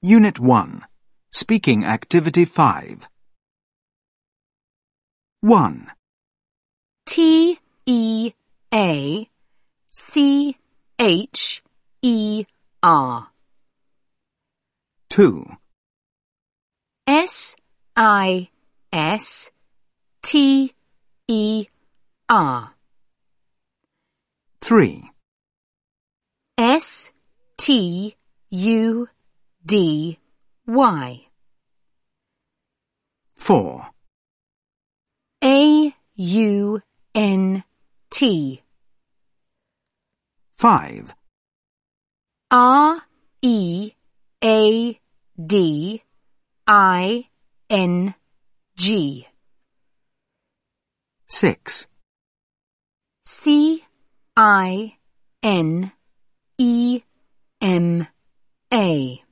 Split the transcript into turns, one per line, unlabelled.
Unit 1. Speaking Activity 5. 1.
T-E-A-C-H-E-R
2.
S-I-S-T-E-R
3.
S-T-U-D-Y
4.
A-U-N-T
5.
R-E-A-D-I-N-G
6.
C-I-N-E-M-A